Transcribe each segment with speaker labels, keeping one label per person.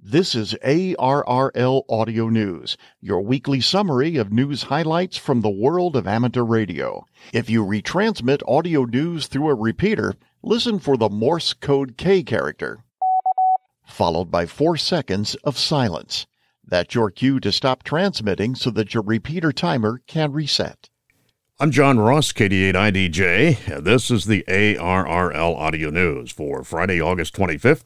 Speaker 1: This is ARRL Audio News, your weekly summary of news highlights from the world of amateur radio. If you retransmit audio news through a repeater, listen for the Morse code K character, followed by 4 seconds of silence. That's your cue to stop transmitting so that your repeater timer can reset.
Speaker 2: I'm John Ross, KD8IDJ, and this is the ARRL Audio News for Friday, August 25th,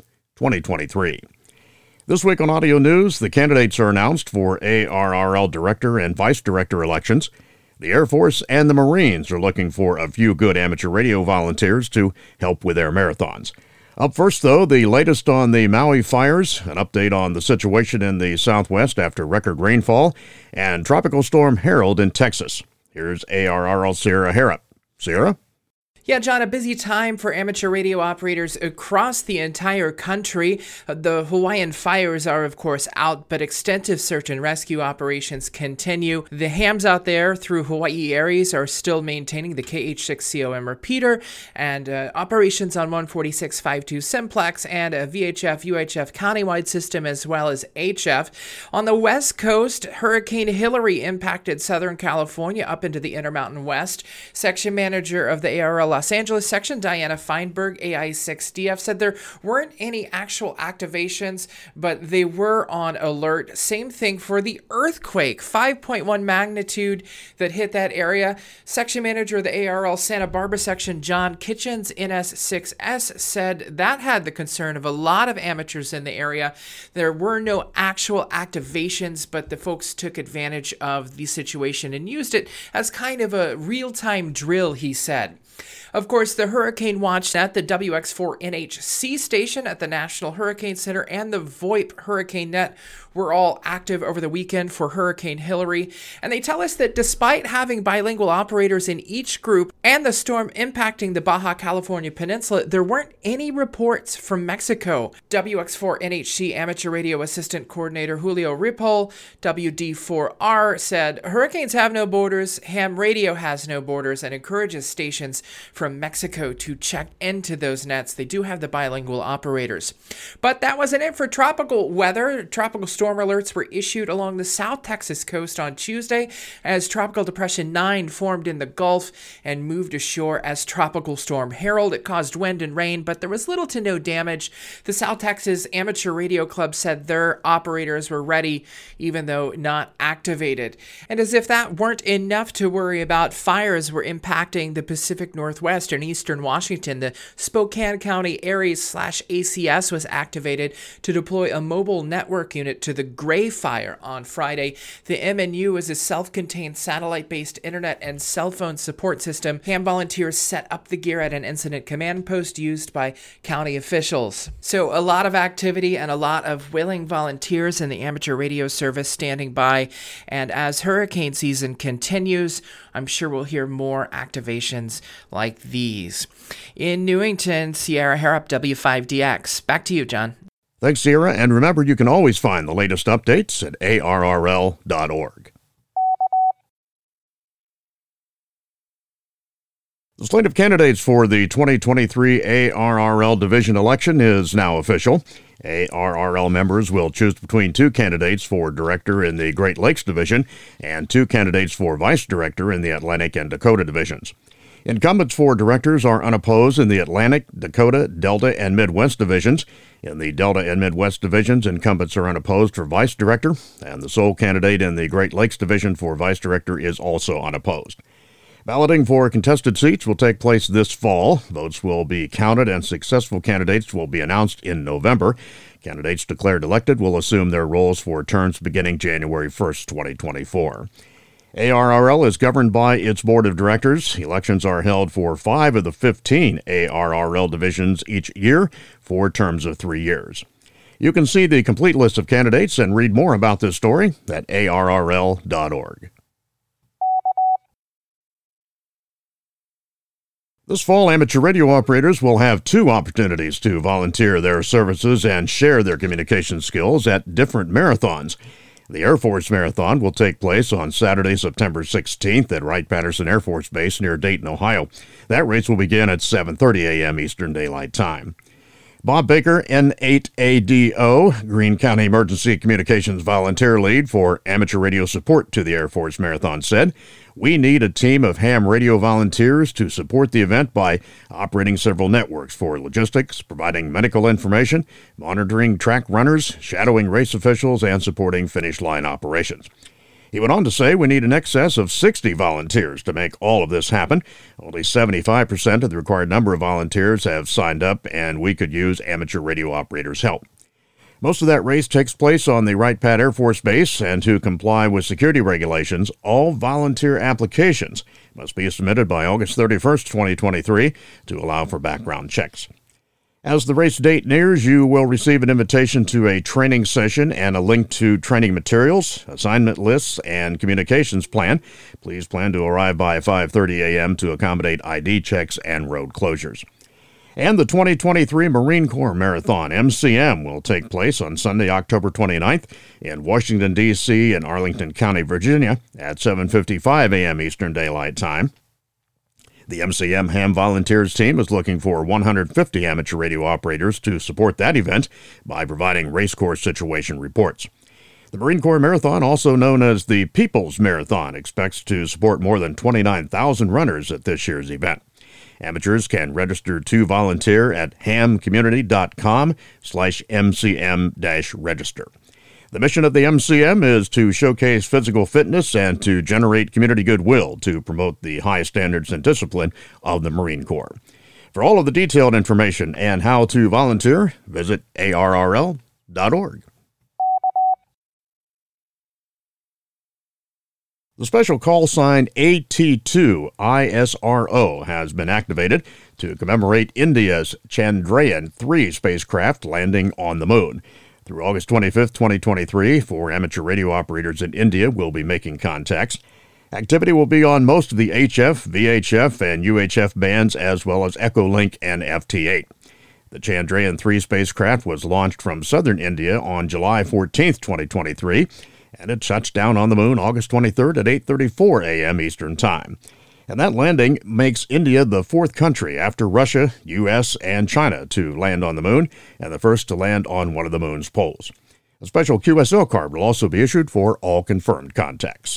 Speaker 2: 2023. This week on Audio News, the candidates are announced for ARRL Director and Vice Director elections. The Air Force and the Marines are looking for a few good amateur radio volunteers to help with their marathons. Up first, though, the latest on the Maui fires, an update on the situation in the Southwest after record rainfall, and Tropical Storm Harold in Texas. Here's ARRL Sierra Harrop. Sierra?
Speaker 3: Yeah, John, a busy time for amateur radio operators across the entire country. The Hawaiian fires are, of course, out, but extensive search and rescue operations continue. The hams out there through Hawaii areas are still maintaining the KH6COM repeater, and operations on 146.52 simplex and a VHF, UHF countywide system, as well as HF. On the West Coast, Hurricane Hilary impacted Southern California up into the Intermountain West. Section manager of the ARRL Los Angeles section, Diana Feinberg, AI6DF, said there weren't any actual activations, but they were on alert. Same thing for the earthquake, 5.1 magnitude that hit that area. Section manager of the ARRL Santa Barbara section, John Kitchens, NS6S, said that had the concern of a lot of amateurs in the area. There were no actual activations, but the folks took advantage of the situation and used it as kind of a real-time drill, he said. Of course, the Hurricane Watch Net, the WX4 NHC station at the National Hurricane Center, and the VoIP Hurricane Net were all active over the weekend for Hurricane Hilary. And they tell us that despite having bilingual operators in each group and the storm impacting the Baja California Peninsula, there weren't any reports from Mexico. WX4 NHC Amateur Radio Assistant Coordinator Julio Ripoll, WD4R, said, "Hurricanes have no borders, ham radio has no borders, and encourages stations from Mexico to check into those nets. They do have the bilingual operators." But that wasn't it for tropical weather. Tropical storm alerts were issued along the South Texas coast on Tuesday as Tropical Depression 9 formed in the Gulf and moved ashore as Tropical Storm Harold. It caused wind and rain, but there was little to no damage. The South Texas Amateur Radio Club said their operators were ready, even though not activated. And as if that weren't enough to worry about, fires were impacting the Pacific Northwest and Eastern Washington. The Spokane County ARES/ACS was activated to deploy a mobile network unit to the Gray Fire on Friday. The MNU is a self-contained satellite-based internet and cell phone support system. Ham volunteers set up the gear at an incident command post used by county officials. So a lot of activity and a lot of willing volunteers in the amateur radio service standing by. And as hurricane season continues, I'm sure we'll hear more activations like these. In Newington, Sierra Harrop, W5DX. Back to you, John.
Speaker 2: Thanks, Sierra, and remember you can always find the latest updates at arrl.org. The slate of candidates for the 2023 ARRL Division election is now official. ARRL members will choose between 2 candidates for Director in the Great Lakes Division and 2 candidates for Vice Director in the Atlantic and Dakota Divisions. Incumbents for directors are unopposed in the Atlantic, Dakota, Delta, and Midwest divisions. In the Delta and Midwest divisions, incumbents are unopposed for vice director, and the sole candidate in the Great Lakes division for vice director is also unopposed. Balloting for contested seats will take place this fall. Votes will be counted, and successful candidates will be announced in November. Candidates declared elected will assume their roles for terms beginning January 1st, 2024. ARRL is governed by its board of directors. Elections are held for 5 of the 15 ARRL divisions each year for terms of 3 years. You can see the complete list of candidates and read more about this story at arrl.org. This fall, amateur radio operators will have 2 opportunities to volunteer their services and share their communication skills at different marathons. The Air Force Marathon will take place on Saturday, September 16th at Wright-Patterson Air Force Base near Dayton, Ohio. That race will begin at 7:30 a.m. Eastern Daylight Time. Bob Baker, N8ADO, Greene County Emergency Communications Volunteer Lead for Amateur Radio Support to the Air Force Marathon, said, "We need a team of ham radio volunteers to support the event by operating several networks for logistics, providing medical information, monitoring track runners, shadowing race officials, and supporting finish line operations." He went on to say we need in excess of 60 volunteers to make all of this happen. Only 75% of the required number of volunteers have signed up, and we could use amateur radio operators' help. Most of that race takes place on the Wright Pat Air Force Base, and to comply with security regulations, all volunteer applications must be submitted by August 31st, 2023, to allow for background checks. As the race date nears, you will receive an invitation to a training session and a link to training materials, assignment lists, and communications plan. Please plan to arrive by 5:30 a.m. to accommodate ID checks and road closures. And the 2023 Marine Corps Marathon, MCM, will take place on Sunday, October 29th in Washington, D.C. and Arlington County, Virginia at 7:55 a.m. Eastern Daylight Time. The MCM Ham Volunteers team is looking for 150 amateur radio operators to support that event by providing racecourse situation reports. The Marine Corps Marathon, also known as the People's Marathon, expects to support more than 29,000 runners at this year's event. Amateurs can register to volunteer at hamcommunity.com/MCM-register. The mission of the MCM is to showcase physical fitness and to generate community goodwill to promote the high standards and discipline of the Marine Corps. For all of the detailed information and how to volunteer, visit arrl.org. The special call sign AT2ISRO has been activated to commemorate India's Chandrayaan-3 spacecraft landing on the moon. Through August 25th, 2023, 4 amateur radio operators in India will be making contacts. Activity will be on most of the HF, VHF, and UHF bands, as well as Echolink and FT8. The Chandrayaan-3 spacecraft was launched from southern India on July 14th, 2023, and it touched down on the moon August 23rd at 8:34 a.m. Eastern Time. And that landing makes India the 4th country after Russia, U.S., and China to land on the moon, and the first to land on one of the moon's poles. A special QSL card will also be issued for all confirmed contacts.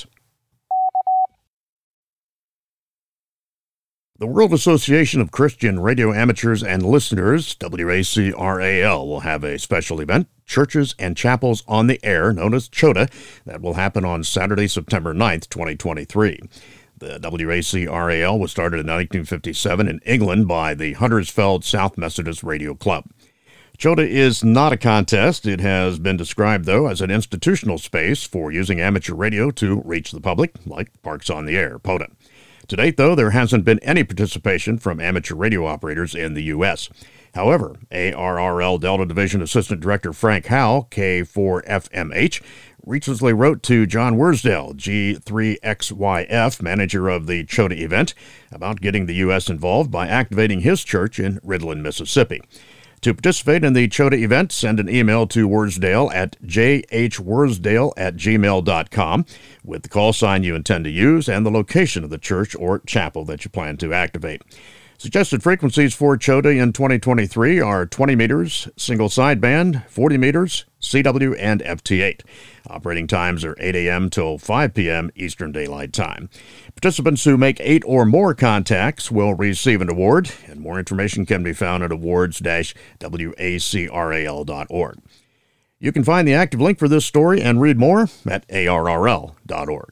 Speaker 2: The World Association of Christian Radio Amateurs and Listeners, WACRAL, will have a special event, Churches and Chapels on the Air, known as CHOTA, that will happen on Saturday, September 9th, 2023. The WACRAL was started in 1957 in England by the Huddersfield South Methodist Radio Club. CHOTA is not a contest. It has been described, though, as an institutional space for using amateur radio to reach the public, like Parks on the Air, POTA. To date, though, there hasn't been any participation from amateur radio operators in the U.S. However, ARRL Delta Division Assistant Director Frank Howe, K4FMH, recently wrote to John Worsdale, G3XYF, manager of the CHOTA event, about getting the U.S. involved by activating his church in Ridland, Mississippi. To participate in the CHOTA event, send an email to Worsdale at jhworsdale@gmail.com with the call sign you intend to use and the location of the church or chapel that you plan to activate. Suggested frequencies for CHOTA in 2023 are 20 meters, single sideband, 40 meters, CW, and FT8. Operating times are 8 a.m. till 5 p.m. Eastern Daylight Time. Participants who make 8 or more contacts will receive an award, and more information can be found at awards-wacral.org. You can find the active link for this story and read more at arrl.org.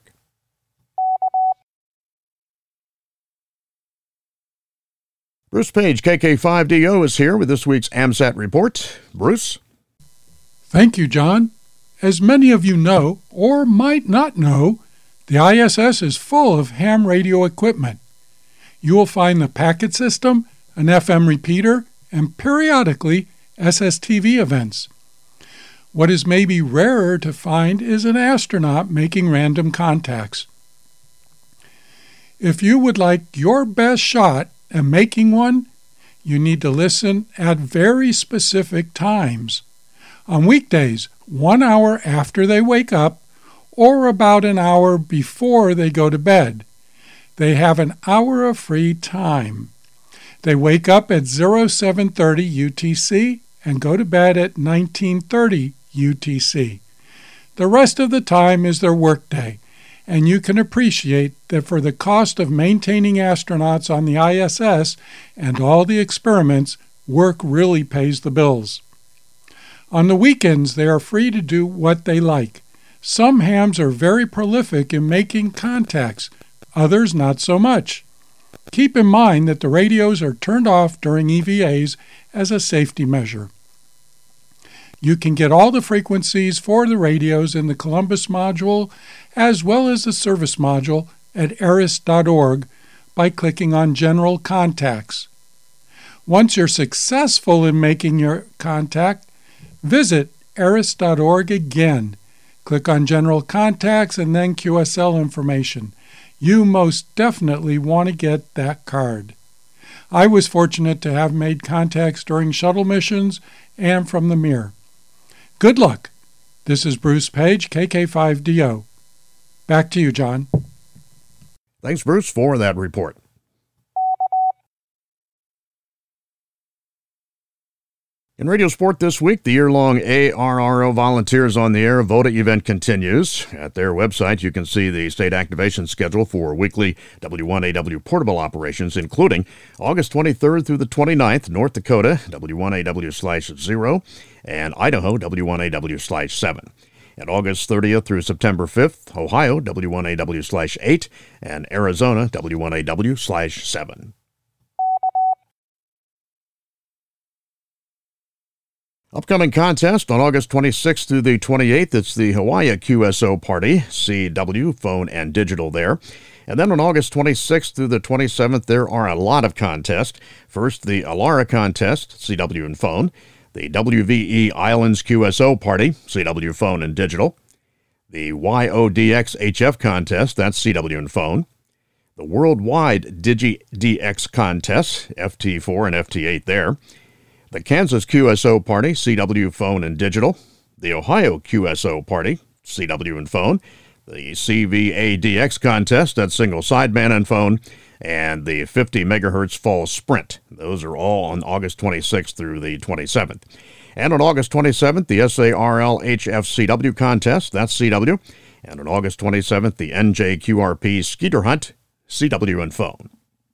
Speaker 2: Bruce Page, KK5DO, is here with this week's AMSAT report. Bruce?
Speaker 4: Thank you, John. As many of you know, or might not know, the ISS is full of ham radio equipment. You will find the packet system, an FM repeater, and periodically SSTV events. What is maybe rarer to find is an astronaut making random contacts. If you would like your best shot at making one, you need to listen at very specific times. On weekdays, 1 hour after they wake up, or about an hour before they go to bed. They have an hour of free time. They wake up at 0730 UTC and go to bed at 19:30 UTC. The rest of the time is their workday, and you can appreciate that for the cost of maintaining astronauts on the ISS and all the experiments, work really pays the bills. On the weekends, they are free to do what they like. Some hams are very prolific in making contacts, others not so much. Keep in mind that the radios are turned off during EVAs as a safety measure. You can get all the frequencies for the radios in the Columbus module as well as the service module at ARIS.org by clicking on General Contacts. Once you're successful in making your contact, visit ARIS.org again. Click on General Contacts and then QSL information. You most definitely want to get that card. I was fortunate to have made contacts during shuttle missions and from the Mir. Good luck. This is Bruce Page, KK5DO. Back to you, John.
Speaker 2: Thanks, Bruce, for that report. In Radio Sport this week, the year-long ARRL Volunteers on the Air VOTA event continues. At their website, you can see the state activation schedule for weekly W1AW portable operations, including August 23rd through the 29th, North Dakota, W1AW/0, and Idaho, W1AW/7. And August 30th through September 5th, Ohio, W1AW/8, and Arizona, W1AW/7. Upcoming contest on August 26th through the 28th, it's the Hawaii QSO Party, CW, phone and digital there. And then on August 26th through the 27th, there are a lot of contests. First, the Alara contest, CW and phone. The WVE Islands QSO Party, CW, phone and digital. The YODX HF contest, that's CW and phone. The Worldwide DigiDX contest, FT4 and FT8 there. The Kansas QSO Party, CW, phone and digital. The Ohio QSO Party, CW and phone. The CVADX contest, that's single sideband and phone. And the 50 megahertz fall sprint. Those are all on August 26th through the 27th. And on August 27th, the SARL HFCW contest, that's CW. And on August 27th, the NJQRP Skeeter Hunt, CW and phone.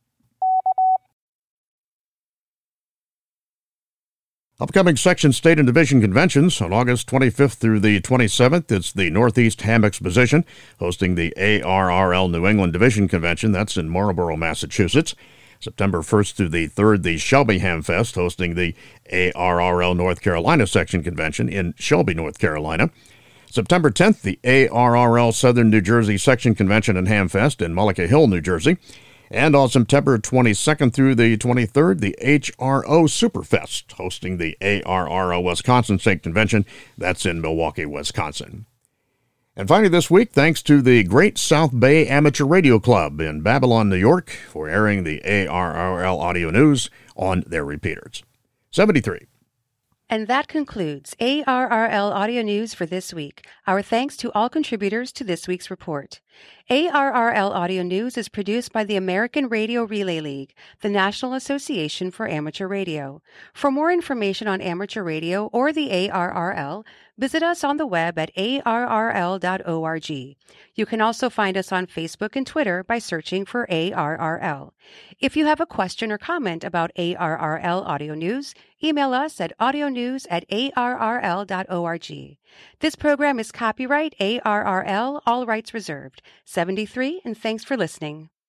Speaker 2: Upcoming section, state, and division conventions on August 25th through the 27th. It's the Northeast Ham Exposition, hosting the ARRL New England Division Convention. That's in Marlborough, Massachusetts. September 1st through the 3rd, the Shelby Ham Fest, hosting the ARRL North Carolina Section Convention in Shelby, North Carolina. September 10th, the ARRL Southern New Jersey Section Convention and Ham Fest in Mullica Hill, New Jersey. And on September 22nd through the 23rd, the HRO Superfest, hosting the ARRO Wisconsin State Convention. That's in Milwaukee, Wisconsin. And finally this week, thanks to the Great South Bay Amateur Radio Club in Babylon, New York, for airing the ARRL audio news on their repeaters. 73.
Speaker 5: And that concludes ARRL Audio News for this week. Our thanks to all contributors to this week's report. ARRL Audio News is produced by the American Radio Relay League, the National Association for Amateur Radio. For more information on amateur radio or the ARRL, visit us on the web at arrl.org. You can also find us on Facebook and Twitter by searching for ARRL. If you have a question or comment about ARRL Audio News, email us at audionews@arrl.org. This program is copyright ARRL, all rights reserved. 73, and thanks for listening.